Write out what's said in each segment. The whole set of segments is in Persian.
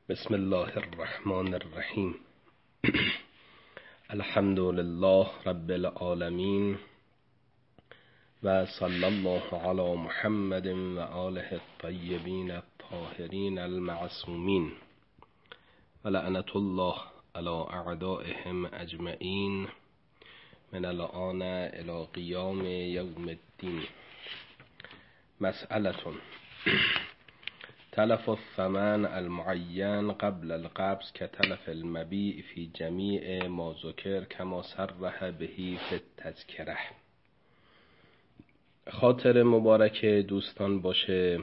بسم الله الرحمن الرحیم. الحمد لله رب العالمین و صلی الله علی محمد و آله الطیبین الطاهرین المعصومین و لعنت الله علی اعدائهم اجمعین من الآن الی قیام یوم الدین. مسئله تلف الثمن المعین قبل القبض كتلف المبیع فی جمیع ما ذکر کما صرح به فی التذکره. خاطر مبارک دوستان باشه،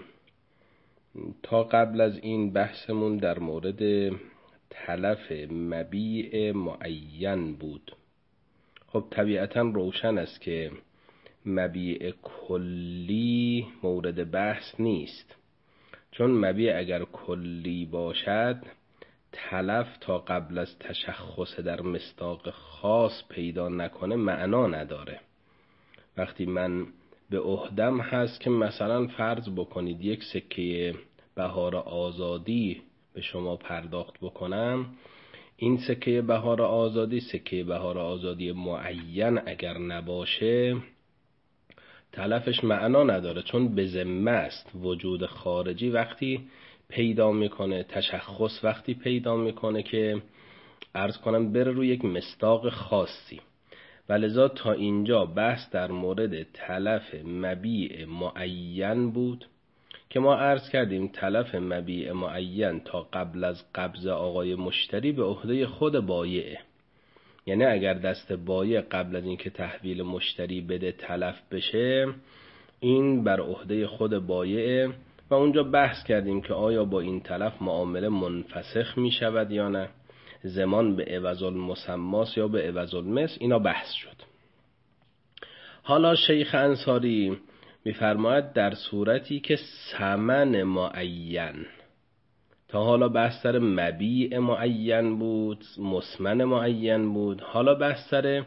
تا قبل از این بحثمون در مورد تلف مبیع معین بود. خب طبیعتا روشن است که مبیع کلی مورد بحث نیست، چون مبیع اگر کلی باشد تلف تا قبل از تشخص در مصداق خاص پیدا نکنه معنا نداره. وقتی من به عهدم هست که مثلا فرض بکنید یک سکه بهار آزادی به شما پرداخت بکنم، این سکه بهار آزادی سکه بهار آزادی معین اگر نباشه تلفش معنا نداره، چون به ذمه است. وجود خارجی وقتی پیدا میکنه، تشخص وقتی پیدا میکنه که عرض کنم بره روی یک مصداق خاصی. ولذا تا اینجا بحث در مورد تلف مبیع معین بود که ما عرض کردیم تلف مبیع معین تا قبل از قبض آقای مشتری به عهده خود بایعه. یعنی اگر دست بایع قبل از اینکه تحویل مشتری بده تلف بشه، این بر عهده خود بایعه و اونجا بحث کردیم که آیا با این تلف معامله منفسخ می شود یا نه، ضمان به عوض المسماس یا به عوض المثل، اینا بحث شد. حالا شیخ انصاری می‌فرماید در صورتی که ثمن معین، تا حالا بحث سر مبیع معین بود، مسمن معین بود، حالا بحث سر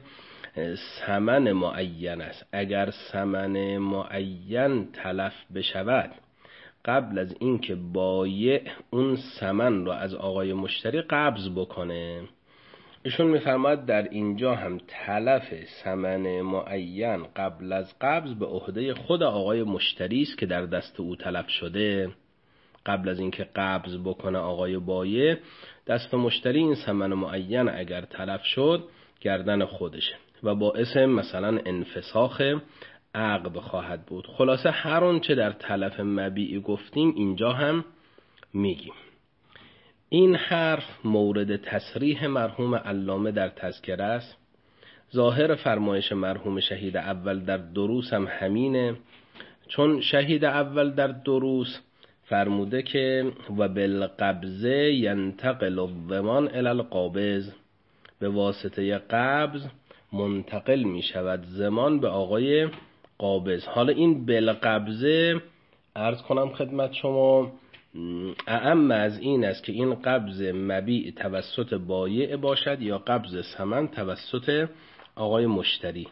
ثمن معین است. اگر ثمن معین تلف بشود قبل از اینکه بایع اون ثمن رو از آقای مشتری قبض بکنه، ایشون میفرماید در اینجا هم تلف ثمن معین قبل از قبض به عهده خود آقای مشتری است که در دست او تلف شده. قبل از اینکه قبض بکنه آقای بایع، دست مشتری این ثمن معین اگر تلف شد گردن خودشه و باعث مثلا انفساخ عقد خواهد بود. خلاصه هر اون چه در تلف مبیع گفتیم اینجا هم میگیم. این حرف مورد تصریح مرحوم علامه در تذکره است. ظاهر فرمایش مرحوم شهید اول در دروس هم همینه، چون شهید اول در دروس فرموده که و بالقبض ینتقل الضمان الی القابض، به واسطه قبض منتقل می شود ضمان به آقای قابض. حالا این بالقبض عرض کنم خدمت شما اعم از این است که این قبض مبیع توسط بایع باشد یا قبض ثمن توسط آقای مشتری.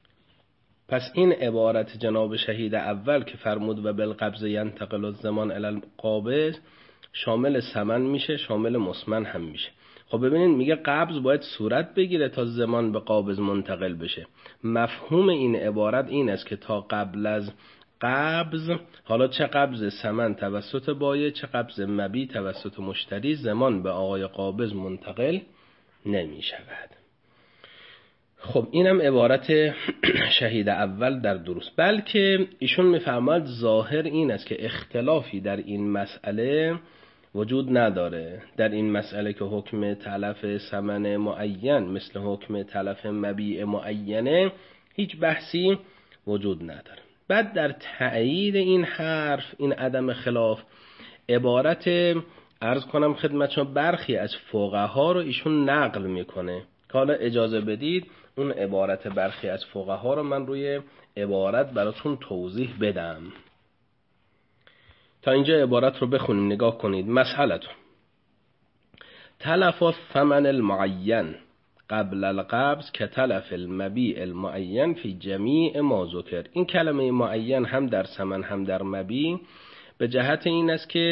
پس این عبارت جناب شهید اول که فرمود و بالقبض ینتقل الضمان الی القابض شامل ثمن میشه، شامل مسمن هم میشه. خب ببینید میگه قبض باید صورت بگیره تا ضمان به قابض منتقل بشه. مفهوم این عبارت این است که تا قبل از قبض، حالا چه قبض ثمن توسط بایع چه قبض مبیع توسط مشتری، ضمان به آقای قابض منتقل نمی شود. خب اینم عبارت شهید اول در دروس. بلکه ایشون میفرماید ظاهر این است که اختلافی در این مسئله وجود نداره. در این مسئله که حکم تلف ثمن معین مثل حکم تلف مبیع معینه هیچ بحثی وجود نداره. بعد در تأیید این حرف، این عدم خلاف، عبارت عرض کنم خدمتشون برخی از فقها رو ایشون نقل میکنه که حالا اجازه بدید اون عبارت برخی از فقها رو من روی عبارت براتون توضیح بدم. تا اینجا عبارت رو بخونیم، نگاه کنید. مسئلتون تلف الثمن المعین قبل القبض که تلف المبیع المعین فی جمیع ما ذکر. این کلمه معین هم در ثمن هم در مبیع به جهت این است که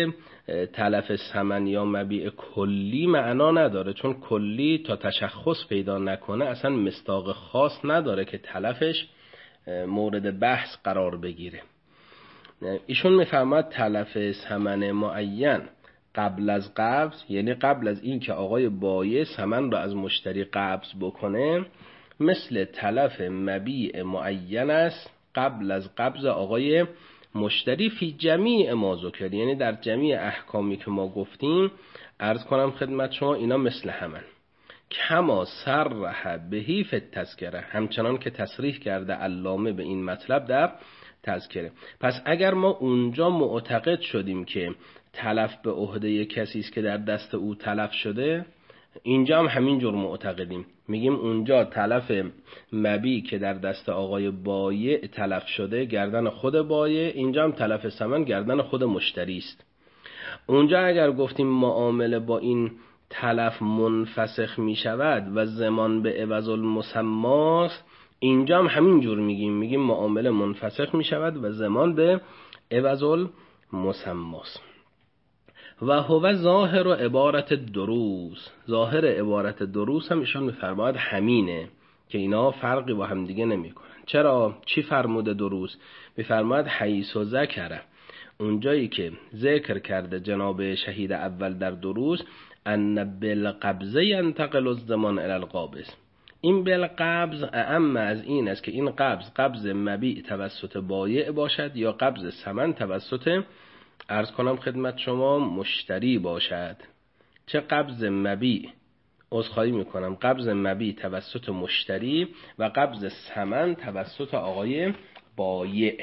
تلف ثمن یا مبیع کلی معنا نداره، چون کلی تا تشخص پیدا نکنه اصلا مصداق خاص نداره که تلفش مورد بحث قرار بگیره. ایشون میفرماد تلف ثمن معین قبل از قبض، یعنی قبل از این که آقای بایع ثمن رو از مشتری قبض بکنه، مثل تلف مبیع معین است قبل از قبض آقای مشتری فی جمیع ما ذکر، یعنی در جمیع احکامی که ما گفتیم عرض کنم خدمت شما اینا مثل همن. کما صرح بهی فی التذکره، همچنان که تصریح کرده علامه به این مطلب در تذکره. پس اگر ما اونجا معتقد شدیم که تلف به عهده کسی است که در دست او تلف شده، اینجا هم همین جور معتقدیم، میگیم اونجا تلف مبیع که در دست آقای بایع تلف شده گردن خود بایع، اینجا هم تلف ثمن گردن خود مشتری است. اونجا اگر گفتیم معامله با این تلف منفسخ میشود و ضمان به عوض المسماست، اینجا هم همین جور میگیم معامله منفسخ میشود و ضمان به عوض المسماست. و هو ظاهر و عبارت دروس، ظاهر عبارت دروس هم ایشان میفرماید همینه که اینا فرقی با هم دیگه نمی کنن. چرا؟ چی فرموده دروس؟ میفرماید حیث و ذکره، اونجایی که ذکر کرده جناب شهید اول در دروس ان بالقبضه ینتقل الضمان الی القابض، این بالقبض اعم از این است که این قبض مبیع توسط بایع باشد یا قبض ثمن توسط عرض کنم خدمت شما مشتری باشد. چه قبض مبیع، عذرخواهی میکنم، قبض مبیع توسط مشتری و قبض ثمن توسط آقای بایع.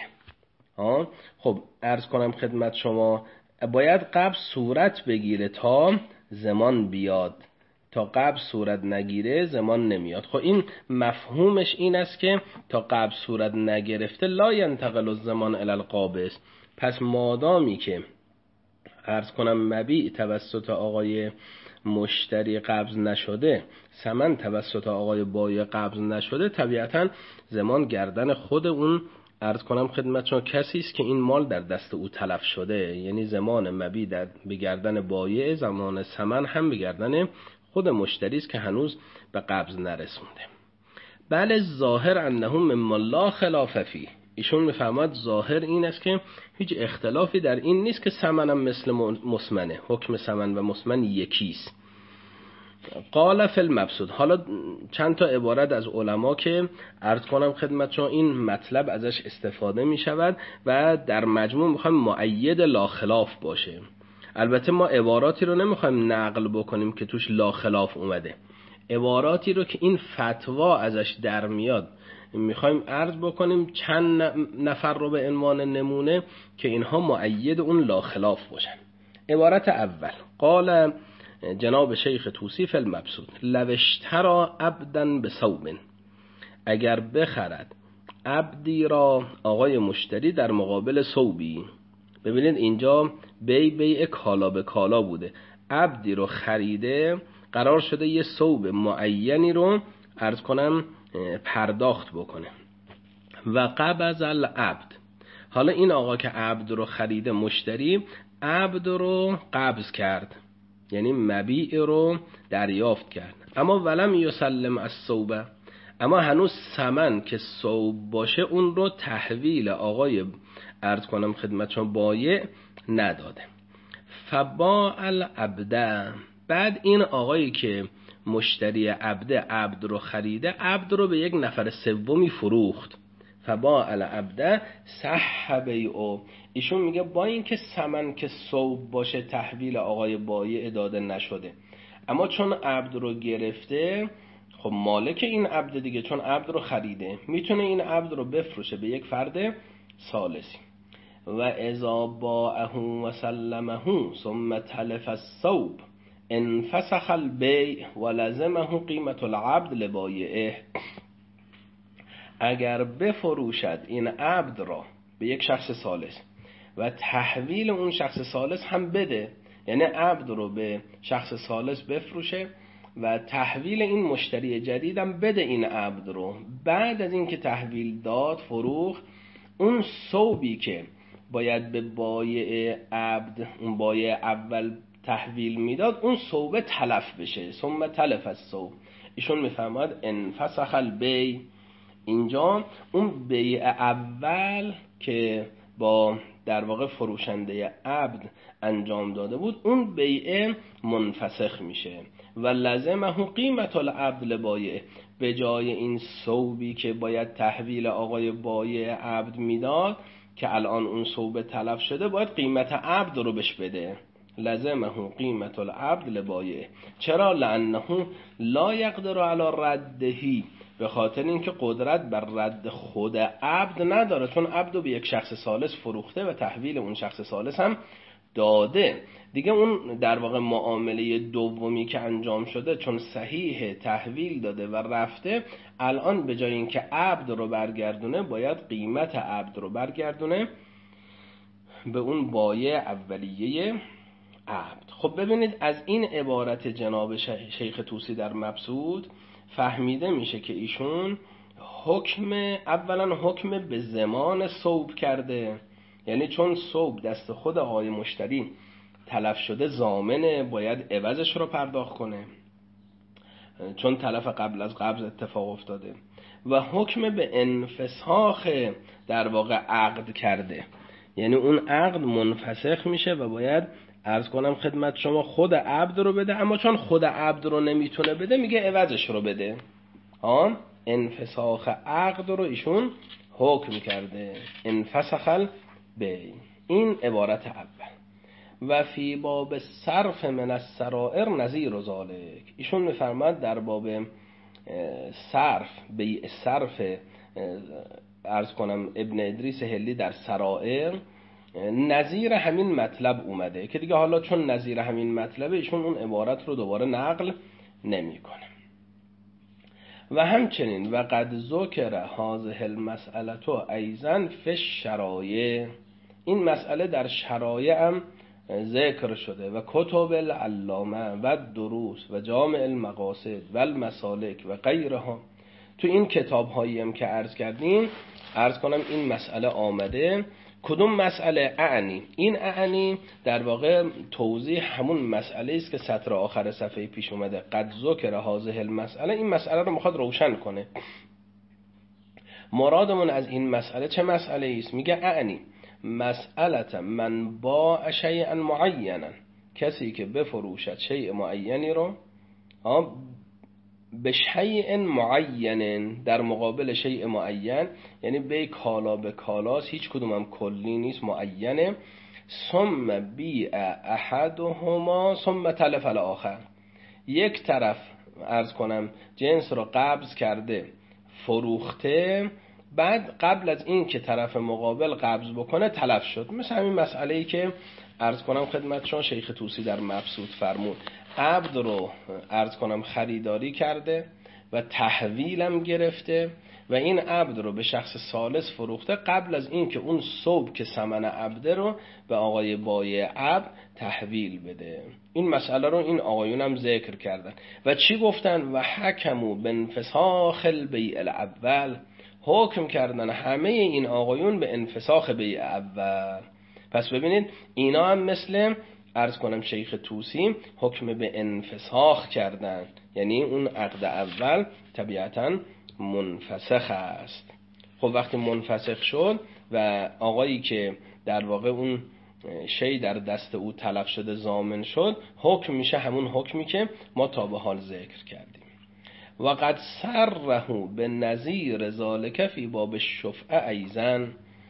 خب عرض کنم خدمت شما باید قبض صورت بگیره تا ضمان بیاد، تا قبض صورت نگیره ضمان نمیاد. خب این مفهومش این است که تا قبض صورت نگرفته لا ینتقل الضمان الی القابض. پس مادامی که عرض کنم مبیع توسط آقای مشتری قبض نشده، ثمن توسط آقای بایع قبض نشده، طبیعتاً ضمان گردن خود اون عرض کنم خدمت شما کسی است که این مال در دست او تلف شده، یعنی ضمان مبیع به گردن بایع، ضمان ثمن هم به گردن خود مشتری است که هنوز به قبض نرسونده. بله ظاهر انه مما لا خلاف فیه، ایشون میفرماد ظاهر این است که هیچ اختلافی در این نیست که ثمن هم مثل مسمنه، حکم ثمن و مسمن یکیست. قال فی المبسوط، حالا چند تا عبارت از علما که عرض کنم خدمت شما این مطلب ازش استفاده می شود و در مجموع میخوایم مؤید لا خلاف باشه. البته ما عباراتی رو نمیخوایم نقل بکنیم که توش لا خلاف اومده، عباراتی رو که این فتوا ازش در میاد میخوایم عرض بکنیم چند نفر رو به عنوان نمونه که اینها مؤید اون لا خلاف باشن. عبارت اول، قال جناب شیخ توسی فی المبسوط لو اشتری عبدا بثوب، اگر بخرد عبدی را آقای مشتری در مقابل ثوبی. ببینید اینجا بیع کالا به کالا بوده، عبدی رو خریده، قرار شده یه ثوب معینی رو عرض کنم پرداخت بکنه. و قبض العبد، حالا این آقا که عبد رو خریده، مشتری عبد رو قبض کرد، یعنی مبیع رو دریافت کرد، اما ولم یسلم الثوب، اما هنوز ثمن که ثوب باشه اون رو تحویل آقای عرض کنم خدمت شما بایع نداده. فباع العبد، بعد این آقایی که مشتری عبد رو خریده، عبد رو به یک نفر سومی فروخت. فباع العبد صح بیعه، ایشون میگه با این که ثمن که ثوب باشه تحویل آقای بایع داده نشده، اما چون عبد رو گرفته، خب مالک این عبد دیگه، چون عبد رو خریده میتونه این عبد رو بفروشه به یک فرد ثالثی. و اذا باعه و سلمه ثم تلف الثوب انفسخ البیع و لزمه قیمت العبد لبایعه، اگر بفروشد این عبد را به یک شخص ثالث و تحویل اون شخص ثالث هم بده، یعنی عبد رو به شخص ثالث بفروشه و تحویل این مشتری جدیدم بده این عبد رو، بعد از این که تحویل داد فروخت، اون ثوبی که باید به بایع عبد اون بایع اول تحویل میداد، اون صوبه تلف بشه. ثم تلف الصوب. ایشون میفرماد انفسخ البیع. اینجا اون بیع اول که با در واقع فروشنده عبد انجام داده بود، اون بیع منفسخ میشه و لزمه قیمت العبد لبایع. به جای این ثوبی که باید تحویل آقای بایع عبد میداد که الان اون ثوب تلف شده، باید قیمت عبد رو بهش بده. لزمه قیمت العبد لبایع. چرا؟ لانه لا یقدر علی ردهی. به خاطر اینکه قدرت بر رد خود عبد نداره، چون عبد رو به یک شخص ثالث فروخته و تحویل اون شخص ثالث هم داده دیگه. اون در واقع معامله دومی که انجام شده چون صحیح تحویل داده و رفته، الان به جای اینکه عبد رو برگردونه باید قیمت عبد رو برگردونه به اون بایع اولیه عبد. خب ببینید از این عبارت جناب شیخ طوسی در مبسوط فهمیده میشه که ایشون اولا حکم به زمان ثوب کرده، یعنی چون ثوب دست خود آقای مشتری تلف شده ضامنه، باید عوضش رو پرداخت کنه چون تلف قبل از قبض اتفاق افتاده. و حکم به انفساخ در واقع عقد کرده، یعنی اون عقد منفسخ میشه و باید عرض کنم خدمت شما خود عبد رو بده، اما چون خود عبد رو نمیتونه بده میگه عوضش رو بده. انفساخ عقد رو ایشون حکم کرده، انفسخ البیع. این عبارت اول. و فی باب صرف من السرائر نظیر ذالک. ایشون میفرماد در باب صرف، بیع صرف عرض کنم ابن ادریس هلی در سرائر نظیر همین مطلب اومده که دیگه حالا چون نظیر همین مطلبه ایشون اون عبارت رو دوباره نقل نمیکنه. و همچنین و قد ذکر هذه المسئله ایضا فی الشرایع. این مسئله در شرایع هم ذکر شده و کتب العلامه و دروس و جامع المقاصد و المسالک و غیرها. تو این کتاب هایی هم که عرض کردیم، عرض کنم این مسئله آمده. کدوم مسئله؟ اعنی. این اعنی در واقع توضیح همون مسئله است که سطر آخر صفحه پیش اومده. قد ذکر هذه المسئله. این مسئله رو میخواد روشن کنه. مرادمون از این مسئله چه مسئله است؟ میگه اعنی مسئله من باع شیئا معینا. کسی که بفروشد شیء معینی رو به شیء معین در مقابل شیء معین، یعنی به کالا به کالاست، هیچ کدوم هم کلی نیست، معینه. ثم بیع احدهما ثم تلف الاخر. یک طرف عرض کنم جنس رو قبض کرده فروخته، بعد قبل از این که طرف مقابل قبض بکنه تلف شد. مثل همین مسئله‌ای که عرض کنم خدمتشون شیخ طوسی در مبسوط فرمود. عبد رو عرض کنم خریداری کرده و تحویلم گرفته و این عبد رو به شخص ثالث فروخته قبل از این که اون ثوب که ثمن عبده رو به آقای بایع عبد تحویل بده. این مسئله رو این آقایون هم ذکر کردن و چی گفتن؟ و حکموا بانفساخ البیع الاول. حکم کردن همه این آقایون به انفساخ بیع اول. پس ببینید اینا هم مثل عرض کنم شیخ طوسی حکم به انفساخ کردن، یعنی اون عقد اول طبیعتاً منفسخ است. خب وقتی منفسخ شد و آقایی که در واقع اون شی در دست او تلف شده ضامن شد، حکم میشه همون حکمی که ما تا به حال ذکر کردیم. و قد صرحوا به نظیر ذالک فی باب الشفعه ایضا.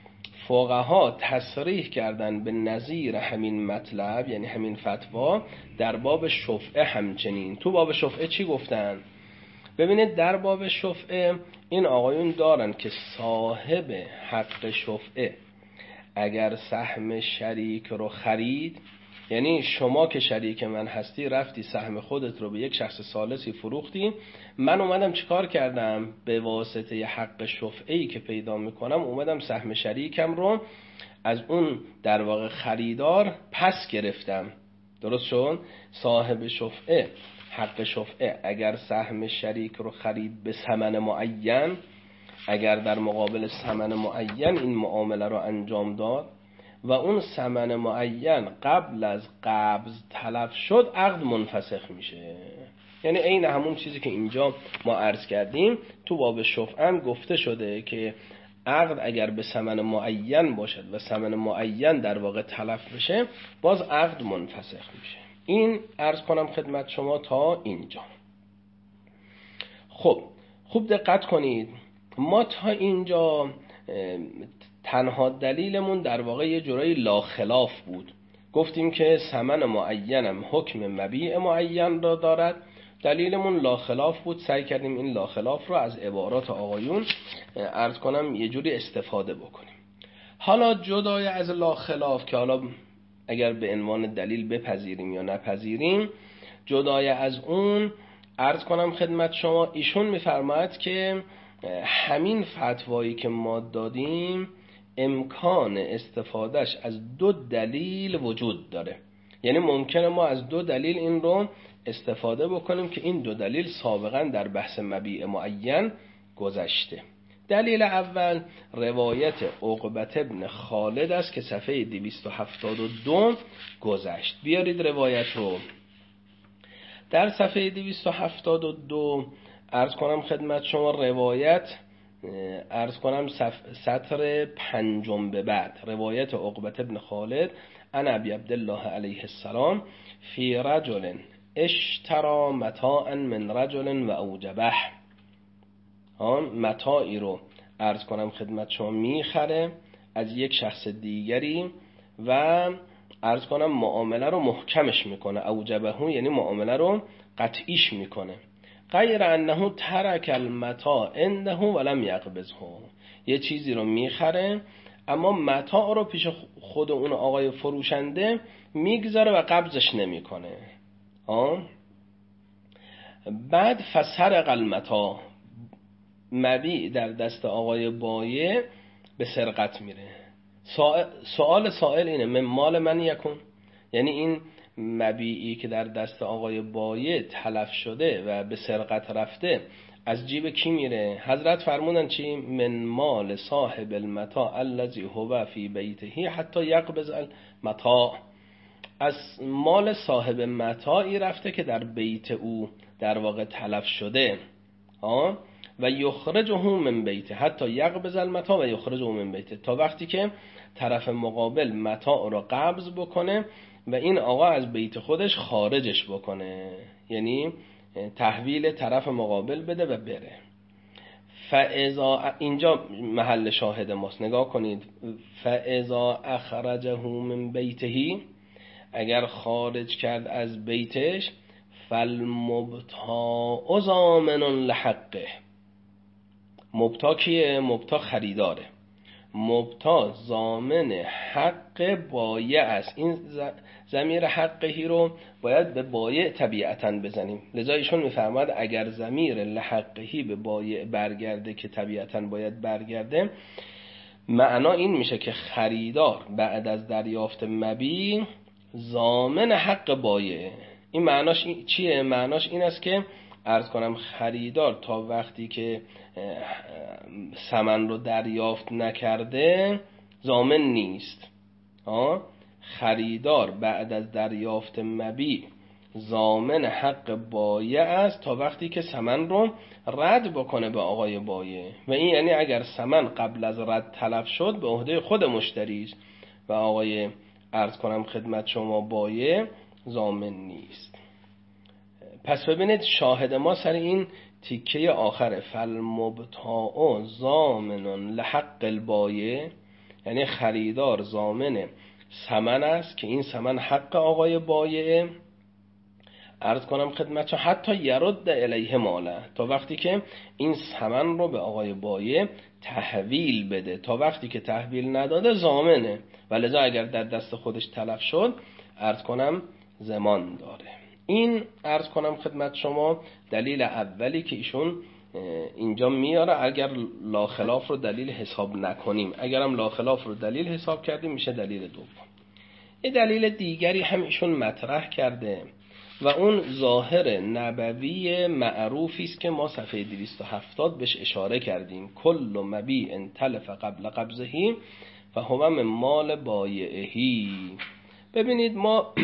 فقها تصریح کردن به نظیر همین مطلب، یعنی همین فتوا در باب شفعه همچنین. تو باب شفعه چی گفتن؟ ببینید در باب شفعه این آقایون دارن که صاحب حق شفعه اگر سهم شریک رو خرید، یعنی شما که شریک من هستی رفتی سهم خودت رو به یک شخص ثالثی فروختی، من اومدم چیکار کردم؟ به واسطه حق شفعه‌ای که پیدا میکنم اومدم سهم شریکم رو از اون در واقع خریدار پس گرفتم. درست شد؟ صاحب شفعه حق شفعه اگر سهم شریک رو خرید به ثمن معین، اگر در مقابل ثمن معین این معامله رو انجام داد و اون ثمن معین قبل از قبض تلف شد، عقد منفسخ میشه. یعنی عین همون چیزی که اینجا ما عرض کردیم تو باب شفعه هم گفته شده که عقد اگر به ثمن معین باشد و ثمن معین در واقع تلف بشه، باز عقد منفسخ میشه. این عرض کنم خدمت شما تا اینجا. خب خوب دقت کنید، ما تا اینجا تنها دلیلمون در واقع یه جورایی لاخلاف بود. گفتیم که ثمن معینم حکم مبیع معین را دارد. دلیلمون لاخلاف بود. سعی کردیم این لاخلاف رو از عبارات آقایون عرض کنم یه جوری استفاده بکنیم. حالا جدای از لاخلاف که حالا اگر به عنوان دلیل بپذیریم یا نپذیریم، جدای از اون عرض کنم خدمت شما، ایشون میفرماید که همین فتوایی که ما دادیم امکان استفادهش از 2 دلیل وجود داره. یعنی ممکنه ما از 2 دلیل این رو استفاده بکنیم که این 2 دلیل سابقا در بحث مبیع معین گذشته. دلیل اول روایت عقبة ابن خالد است که صفحه 272 گذشت. بیارید روایت رو. در صفحه 272 عرض کنم خدمت شما روایت عرض کنم سطر 5 به بعد، روایت عقبة ابن خالد عن ابی عبدالله علیه السلام فی رجل اشترى متاعا من رجل و اوجبه. متاعی رو عرض کنم خدمت شما میخره از یک شخص دیگری و عرض کنم معامله رو محکمش میکنه. اوجبه یعنی معامله رو قطعیش میکنه. غیر انه ترک المتاع عنده ولم یقبضه. یه چیزی رو میخره اما متاع رو پیش خود اون آقای فروشنده میگذاره و قبضش نمیکنه. بعد فسرق المتاع، مبیع در دست آقای بایع به سرقت میره. سوال سائل اینه من مال من یکون، یعنی این مبیعی که در دست آقای بایع تلف شده و به سرقت رفته از جیب کی میره؟ حضرت فرمودن چی؟ من مال صاحب المتاع الذی هو فی بیته حتی یقبض المتاع. از مال صاحب متاعی رفته که در بیت او در واقع تلف شده. و یخرجه من بیته حتی یقبض المتاع و یخرجه من بیته، تا وقتی که طرف مقابل متاع رو قبض بکنه و این آقا از بیت خودش خارجش بکنه، یعنی تحویل طرف مقابل بده و بره. فاذا، اینجا محل شاهد ماست، نگاه کنید. فاذا اخرجه من بیته، اگر خارج کرد از بیتش، فالمبتاع ضامن لحقه. مبتاع کیه؟ مبتاع خریداره. مبتاع ضامن حق بایع است. این ضمیر حقهی رو باید به بایع طبیعتاً بزنیم. لذا ایشون میفرماد اگر ضمیر لحقهی به بایع برگرده که طبیعتاً باید برگرده، معنا این میشه که خریدار بعد از دریافت مبیع ضامن حق بایع. این معناش چیه؟ معناش این است که عرض کنم خریدار تا وقتی که ثمن رو دریافت نکرده ضامن نیست. خریدار بعد از دریافت مبیع ضامن حق بایع است تا وقتی که ثمن رو رد بکنه به آقای بایع. و این یعنی اگر ثمن قبل از رد تلف شد به عهده خود مشتری است و آقای عرض کنم خدمت شما بایع ضامن نیست. پس ببینید شاهد ما سر این تیکه آخره، فالمبتاع ضامن لحق البایع، یعنی خریدار ضامن ثمن است که این ثمن حق آقای بایع. عرض کنم خدمتشون حتی یرد الیه ماله، تا وقتی که این ثمن رو به آقای بایع تحویل بده. تا وقتی که تحویل نداده ضامنه و لذا اگر در دست خودش تلف شد عرض کنم ضمان داره. این عرض کنم خدمت شما دلیل اولی که ایشون اینجا میاره. اگر لاخلاف رو دلیل حساب نکنیم، اگرم لاخلاف رو دلیل حساب کردیم میشه دلیل دوم. یه دلیل دیگری هم ایشون مطرح کرده و اون ظاهر نبوی معروفی است که ما صفحه 270 بهش اشاره کردیم. کل مبیع تلف قبل قبضه فهو من مال بایعه. ببینید ما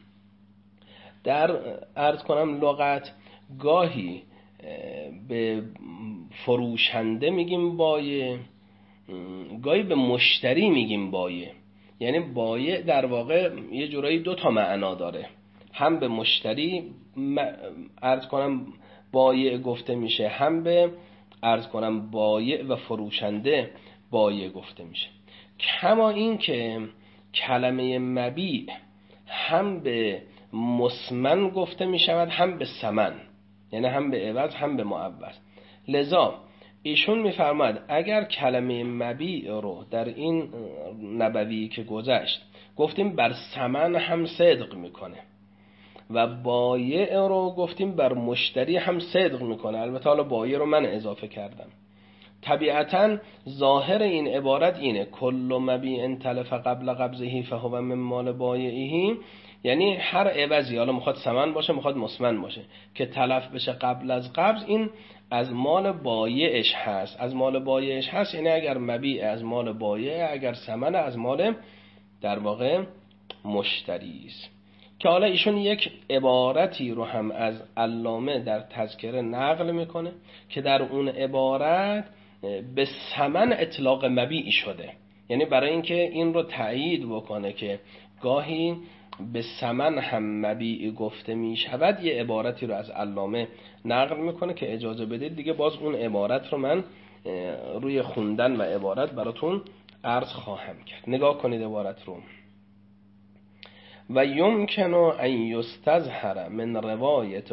در عرض کنم لغت گاهی به فروشنده میگیم بایع، گاهی به مشتری میگیم بایع. یعنی بایع در واقع یه جورایی 2 تا معنا داره، هم به مشتری عرض کنم بایع گفته میشه، هم به عرض کنم بایع و فروشنده بایع گفته میشه. کما این که کلمه مبیع هم به مسمن گفته میشود هم به ثمن، یعنی هم به عوض هم به معوض. لذا ایشون میفرماید اگر کلمه مبیع رو در این نبوی که گذشت گفتیم بر ثمن هم صدق میکنه و بایع رو گفتیم بر مشتری هم صدق میکنه، البته حالا بایع رو من اضافه کردم، طبیعتاً ظاهر این عبارت اینه کل مبیع تلف قبل قبضه فهو من مال بایعه، یعنی هر عوضی، حالا میخواد ثمن باشه میخواد مسمن باشه، که تلف بشه قبل از قبض، این از مال بایعش هست. از مال بایعش هست یعنی اگر مبیع از مال بایع، اگر ثمن از مال در واقع مشتری است. که حالا ایشون یک عبارتی رو هم از علامه در تذکره نقل میکنه که در اون عبارت به ثمن اطلاق مبیع شده، یعنی برای اینکه این رو تأیید بکنه که گاهی به ثمن هم مبیع گفته می شود، یه عبارتی رو از علامه نقل میکنه که اجازه بدید دیگه باز اون عبارت رو من روی خوندن و عبارت براتون عرض خواهم کرد. نگاه کنید عبارت رو. و یمکن ان یستظهر من روایت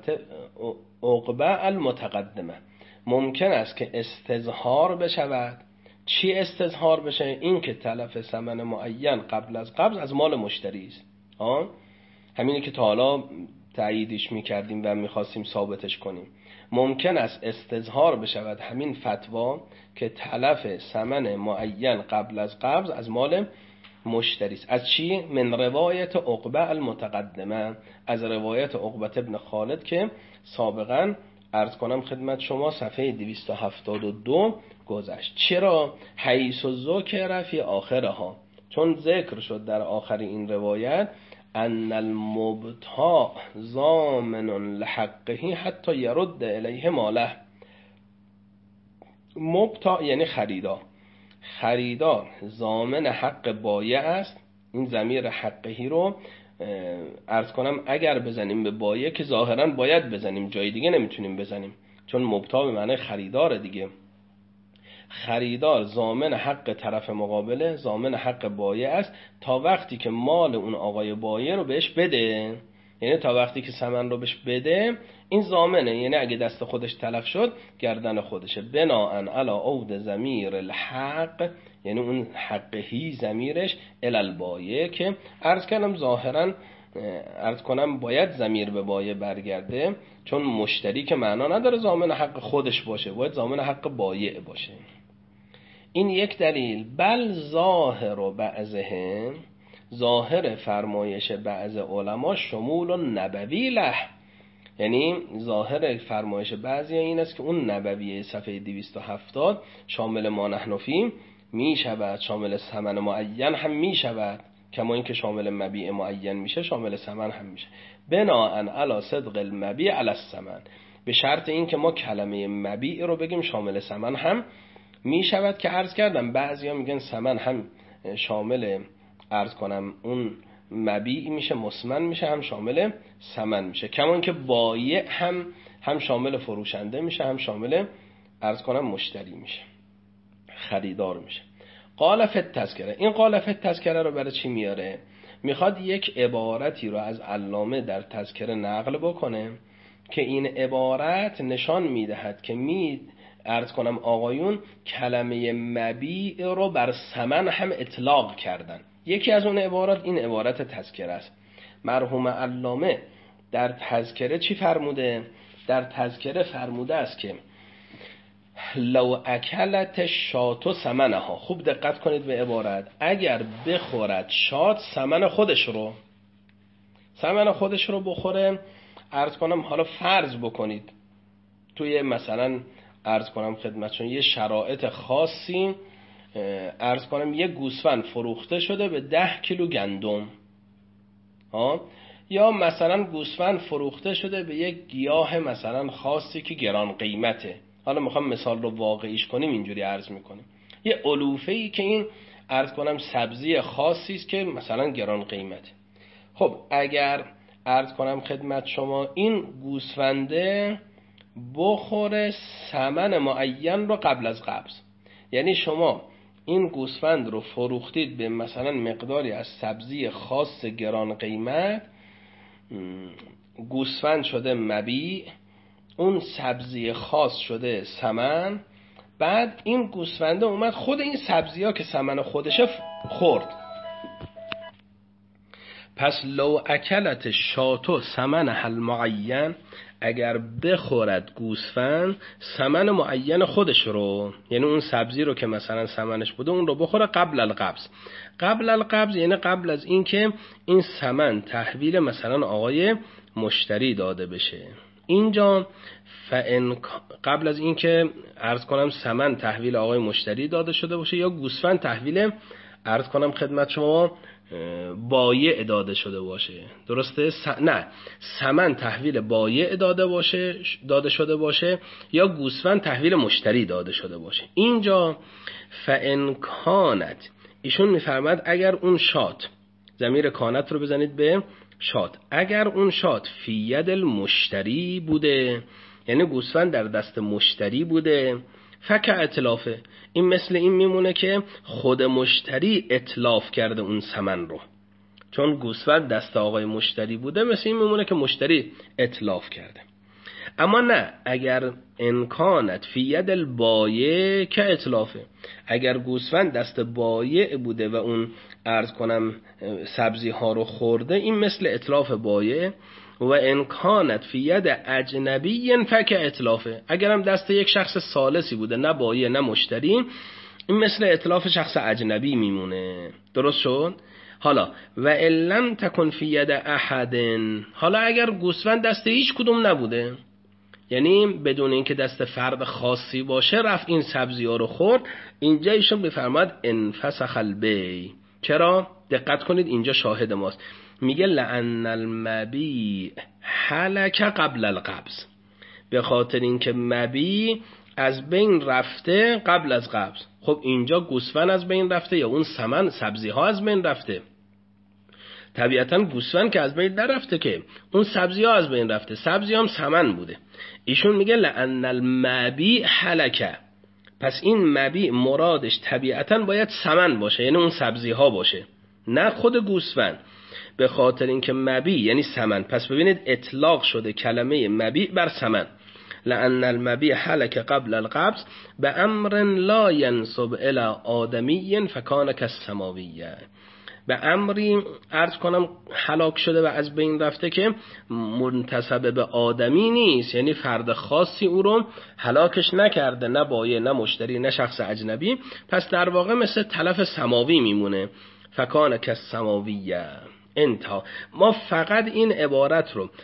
عقبه المتقدمه، ممکن است که استظهار بشود. چی استظهار بشه؟ این که تلف ثمن معین قبل از قبض از مال مشتری است. همینه که تا حالا تأییدش میکردیم و میخواستیم ثابتش کنیم. ممکن است استظهار بشود همین فتوا که تلف ثمن معین قبل از قبض از مال مشتری است. از چی؟ من روایت عقبه المتقدمه، از روایت عقبه ابن خالد که سابقا عرض کنم خدمت شما صفحه 272 گذشت. چرا؟ حیث ذکر فی آخرها، چون ذکر شد در آخر این روایت ان المبتاع ضامن لحقه حتی یرد الیه ماله. مبتاع یعنی خریدار ضامن حق بایع است. این ضمیر حقهی رو عرض کنم اگر بزنیم به بایع که ظاهرا باید بزنیم، جای دیگه نمیتونیم بزنیم، چون مبتاع به معنی خریدار دیگه. خریدار ضامن حق طرف مقابله، ضامن حق بایع است تا وقتی که مال اون آقای بایع رو بهش بده، یعنی تا وقتی که ثمن رو بهش بده این ضامنه، یعنی اگه دست خودش تلف شد گردن خودشه. بناءً علی عود ضمیر الحق، یعنی اون حقهی ضمیرش الالبایع که عرض کردم ظاهراً عرض کنم باید ضمیر به بایع برگرده، چون مشتری که معنا نداره ضامن حق خودش باشه، باید ضامن حق بایع باشه. این یک دلیل. بل ظاهر و بعضهم، ظاهر فرمایش بعض علما شمول و نبوی له، یعنی ظاهر فرمایش بعضی این است که اون نبوی صفحه 270 شامل ما نحن فیه می شود، شامل ثمن معین هم می شود، کما این که شامل مبیع معین میشه شامل ثمن هم میشه. بناءً علی صدق المبیع علی الثمن، به شرط این که ما کلمه مبیع رو بگیم شامل ثمن هم می شود، که عرض کردم بعضیا میگن ثمن هم شامل عرض کنم اون مبیع میشه، مسمن میشه، هم شامل ثمن میشه، کما اینکه بایع هم شامل فروشنده میشه، هم شامل عرض کنم مشتری میشه، خریدار میشه. قال فی التذکره، این قال فی التذکره رو برای چی میاره؟ میخواد یک عبارتی رو از علامه در تذکره نقل بکنه که این عبارت نشان میدهد که عرض کنم آقایون کلمه مبیع رو بر ثمن هم اطلاق کردن. یکی از اون عبارات این عبارت تذکره است. مرحوم علامه در تذکره چی فرموده؟ در تذکره فرموده است که لو اکلت شاتو ثمنها، خوب دقت کنید به عبارت، اگر بخورد شات ثمن خودش رو بخوره، عرض کنم حالا فرض بکنید توی مثلا عرض کنم خدمتشون یه شرایط خاصی عرض کنم یک گوسفند فروخته شده به 10 کیلو گندم، یا مثلا گوسفند فروخته شده به یک گیاه مثلا خاصی که گران قیمته. حالا میخوام مثال رو واقعیش کنیم، اینجوری عرض میکنیم یه علوفه‌ای که این عرض کنم سبزی خاصی است که مثلا گران قیمته. خب اگر عرض کنم خدمت شما این گوسفنده بخوره ثمن معین رو قبل از قبض، یعنی شما این گوسفند رو فروختید به مثلا مقداری از سبزی خاص گران قیمت، گوسفند شده مبیع، اون سبزی خاص شده ثمن، بعد این گوسفنده اومد خود این سبزی ها که ثمن خودشه خورد. پس لو اکلت شاتو ثمن حل معین، اگر بخورد گوسفند ثمن معین خودش رو، یعنی اون سبزی رو که مثلا ثمنش بوده اون رو بخوره قبل القبض. قبل القبض یعنی قبل از این که این ثمن تحویل مثلا آقای مشتری داده بشه. اینجا قبل از این که عرض کنم ثمن تحویل آقای مشتری داده شده باشه یا گوسفند تحویل عرض کنم خدمت شما بایع داده شده باشه، درسته؟ نه، ثمن تحویل بایع داده شده باشه یا گوسفند تحویل مشتری داده شده باشه. اینجا فان کانت، ایشون میفرماد اگر اون شات، ضمیر کانت رو بزنید به شات، اگر اون شات فی ید المشتری بوده، یعنی گوسفند در دست مشتری بوده، فک اتلافه، این مثل این میمونه که خود مشتری اتلاف کرده اون ثمن رو، چون گوسفند دست آقای مشتری بوده مثل این میمونه که مشتری اتلاف کرده. اما نه، اگر امکانت فی ید البایع که اتلافه، اگر گوسفند دست بایع بوده و اون عرض کنم سبزی ها رو خورده، این مثل اتلاف بایع. و امکانت فی ید اجنبی فک اتلافه، اگرم دست یک شخص ثالثی بوده، نه بایع نه مشتری، این مثل اتلاف شخص اجنبی میمونه. درست شد؟ حالا و لم تکن فی ید احد، حالا اگر گوسفند دست هیچ کدوم نبوده، یعنی بدون اینکه دست فرد خاصی باشه رفت این سبزی ها رو خورد، اینجا ایشون بفرماد انفسخ البیع. چرا؟ دقت کنید اینجا شاهد ماست، میگه لأن المبیع هلک قبل القبض، به خاطر اینکه مبیع از بین رفته قبل از قبض. خب اینجا گوسفند از بین رفته یا اون ثمن سبزی ها از بین رفته؟ طبیعتا گوسفند که از بین نرفته، که اون سبزی ها از بین رفته، سبزی هم ثمن بوده. ایشون میگه لأن المبیع هلک، پس این مبیع مرادش طبیعتا باید ثمن باشه، یعنی اون سبزی ها باشه، نه خود گوسفند، به خاطر اینکه مبیع یعنی ثمن. پس ببینید اطلاق شده کلمه مبیع بر ثمن. لأن المبیع هلک قبل القبض بأمر لا ينسب الى آدمی فکان کالسماویه، به امری عرض کنم هلاک شده و از بین رفته که منتسب به آدمی نیست، یعنی فرد خاصی او رو هلاکش نکرده، نه بایع نه مشتری نه شخص اجنبی، پس در واقع مثل تلف سماوی میمونه. فکان کالسماویه. انتها. ما فقط این عبارت رو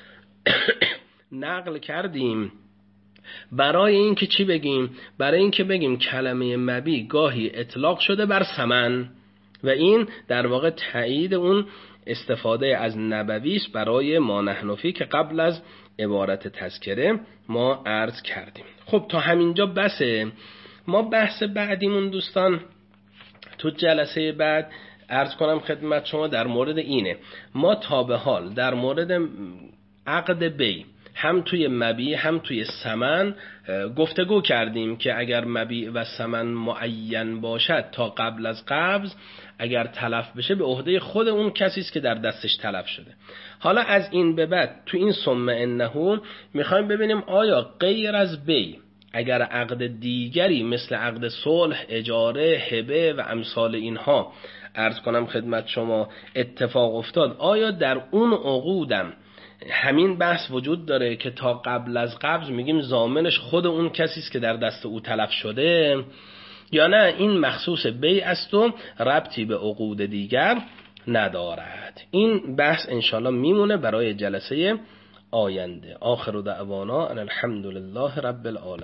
نقل کردیم برای این که چی بگیم؟ برای این که بگیم کلمه مبیع گاهی اطلاق شده بر ثمن و این در واقع تایید اون استفاده از نبوی است برای ما نحن فی که قبل از عبارت تذکره ما عرض کردیم. خب تا همینجا بسه. ما بحث بعدیمون دوستان تو جلسه بعد عرض کنم خدمت شما در مورد اینه، ما تا به حال در مورد عقد بیع هم توی مبیع هم توی ثمن گفتگو کردیم که اگر مبیع و ثمن معین باشد تا قبل از قبض، اگر تلف بشه به عهده خود اون کسی است که در دستش تلف شده. حالا از این به بعد تو این ثم انه میخوایم ببینیم آیا غیر از بیع اگر عقد دیگری مثل عقد صلح، اجاره، هبه و امثال اینها عرض کنم خدمت شما اتفاق افتاد، آیا در اون عقودم همین بحث وجود داره که تا قبل از قبض میگیم ضامنش خود اون کسی است که در دست او تلف شده، یا نه این مخصوص بیع است و ربطی به عقود دیگر ندارد؟ این بحث انشالله میمونه برای جلسه آینده. آخر دعوانا ان الحمد لله رب العالمین.